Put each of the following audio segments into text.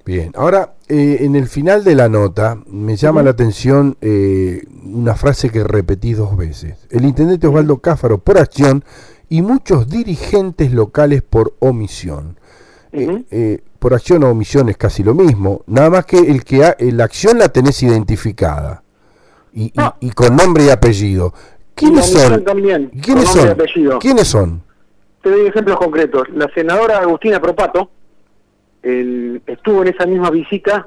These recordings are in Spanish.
Bien, ahora en el final de la nota me llama la atención una frase que repetí 2 veces. El intendente Osvaldo Cáfaro por acción y muchos dirigentes locales por omisión. Por acción o omisión es casi lo mismo, nada más que la acción la tenés identificada y con nombre y apellido. ¿Quiénes son? También, ¿Quiénes con nombre son? y apellido. ¿Quiénes son? Te doy ejemplos concretos. La senadora Agustina Propato estuvo en esa misma visita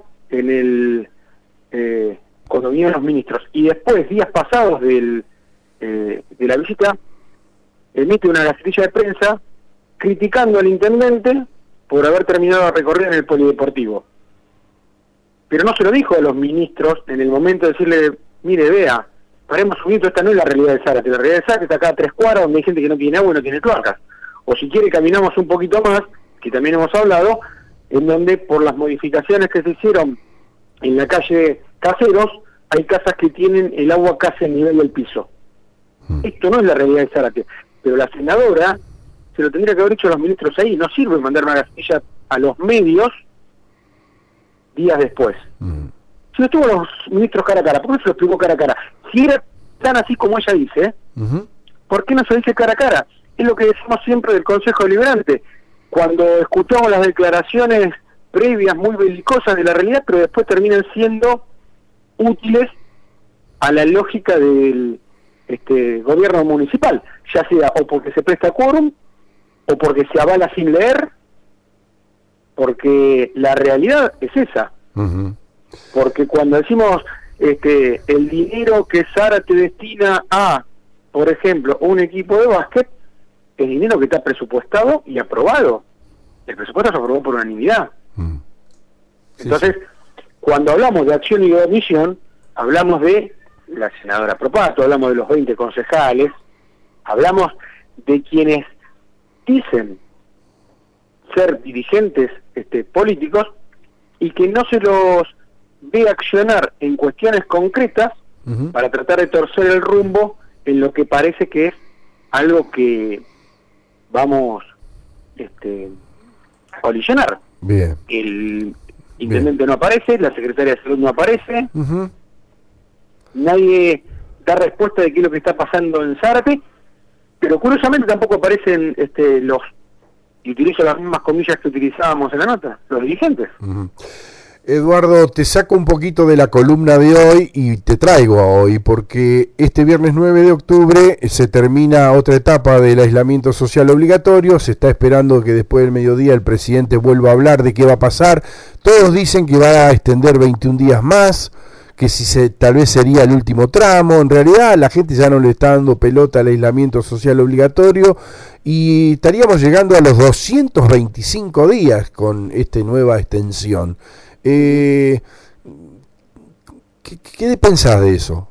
cuando vinieron los ministros, y después, días pasados de la visita, emite una gacetilla de prensa criticando al intendente por haber terminado de recorrer en el polideportivo. Pero no se lo dijo a los ministros en el momento de decirle, mire, vea, paremos un minuto, esta no es la realidad de Zárate. La realidad de Zárate está acá a 3 cuadras donde hay gente que no tiene agua y no tiene cloacas. O si quiere caminamos un poquito más, que también hemos hablado, en donde por las modificaciones que se hicieron en la calle Caseros, hay casas que tienen el agua casi a nivel del piso. Esto no es la realidad de Zárate, pero la senadora se lo tendría que haber hecho a los ministros ahí. No sirve mandar una gacetilla a los medios días después. Si no estuvo los ministros cara a cara, ¿por qué no se lo explicó cara a cara? Si era tan así como ella dice, ¿por qué no se dice cara a cara? Es lo que decimos siempre del Consejo Deliberante. Cuando escuchamos las declaraciones previas muy belicosas de la realidad, pero después terminan siendo útiles a la lógica del gobierno municipal, ya sea o porque se presta quórum, o porque se avala sin leer, porque la realidad es esa. Porque cuando decimos el dinero que Zárate destina a, por ejemplo, un equipo de básquet, es dinero que está presupuestado y aprobado. El presupuesto se aprobó por unanimidad. Entonces, cuando hablamos de acción y de omisión, hablamos de la senadora Propato, hablamos de los 20 concejales, hablamos de quienes dicen ser dirigentes políticos y que no se los ve accionar en cuestiones concretas para tratar de torcer el rumbo en lo que parece que es algo que vamos a colisionar. Bien. El intendente no aparece, la secretaria de salud no aparece, nadie da respuesta de qué es lo que está pasando en Zárate, pero curiosamente tampoco aparecen los, y utilizo las mismas comillas que utilizábamos en la nota, los dirigentes. Eduardo, te saco un poquito de la columna de hoy y te traigo a hoy, porque este viernes 9 de octubre se termina otra etapa del aislamiento social obligatorio. Se está esperando que después del mediodía el presidente vuelva a hablar de qué va a pasar. Todos dicen que va a extender 21 días más, que tal vez sería el último tramo. En realidad la gente ya no le está dando pelota al aislamiento social obligatorio y estaríamos llegando a los 225 días con esta nueva extensión. ¿Qué pensás de eso?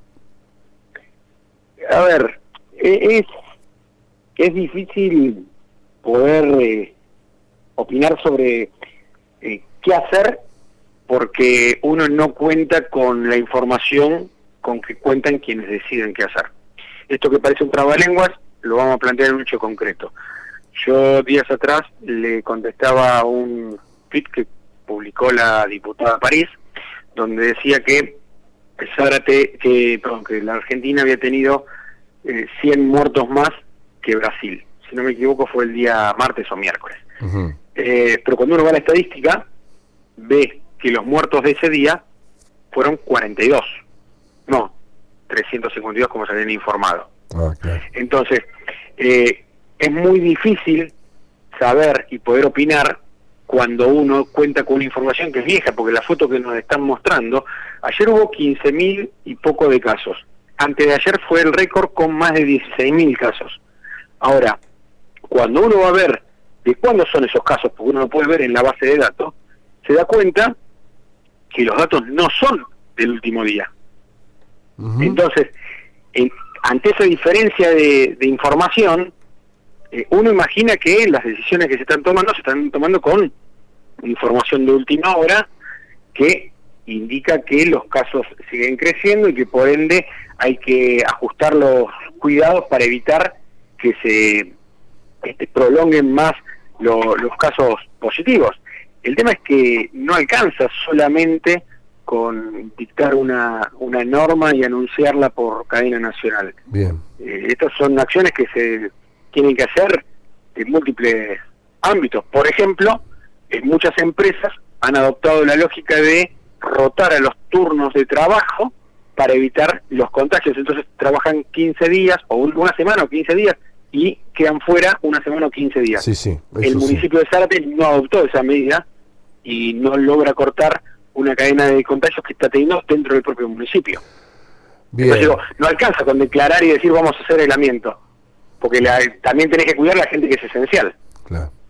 A ver, es difícil poder opinar sobre qué hacer, porque uno no cuenta con la información con que cuentan quienes deciden qué hacer. Esto que parece un trabalenguas lo vamos a plantear en un hecho concreto. Yo días atrás le contestaba a un tweet que publicó la diputada París, donde decía que que la Argentina había tenido 100 muertos más que Brasil. Si no me equivoco fue el día martes o miércoles. Pero cuando uno va a la estadística, ve que los muertos de ese día fueron 42, no 352 como se habían informado. Claro. Entonces, es muy difícil saber y poder opinar cuando uno cuenta con una información que es vieja, porque la foto que nos están mostrando, ayer hubo 15.000 y poco de casos. Antes de ayer fue el récord con más de 16.000 casos. Ahora, cuando uno va a ver de cuándo son esos casos, porque uno lo puede ver en la base de datos, se da cuenta que los datos no son del último día. Entonces, ante esa diferencia de información, uno imagina que las decisiones que se están tomando con información de última hora que indica que los casos siguen creciendo y que por ende hay que ajustar los cuidados para evitar que se prolonguen más los casos positivos. El tema es que no alcanza solamente con dictar una norma y anunciarla por cadena nacional. Bien. Estas son acciones que se tienen que hacer en múltiples ámbitos. Por ejemplo, muchas empresas han adoptado la lógica de rotar a los turnos de trabajo para evitar los contagios. Entonces trabajan 15 días, o una semana o 15 días, y quedan fuera una semana o 15 días. Sí, sí, el municipio de Zárate no adoptó esa medida y no logra cortar una cadena de contagios que está teniendo dentro del propio municipio. Bien. Entonces digo, no alcanza con declarar y decir vamos a hacer aislamiento, porque también tenés que cuidar a la gente que es esencial. Claro.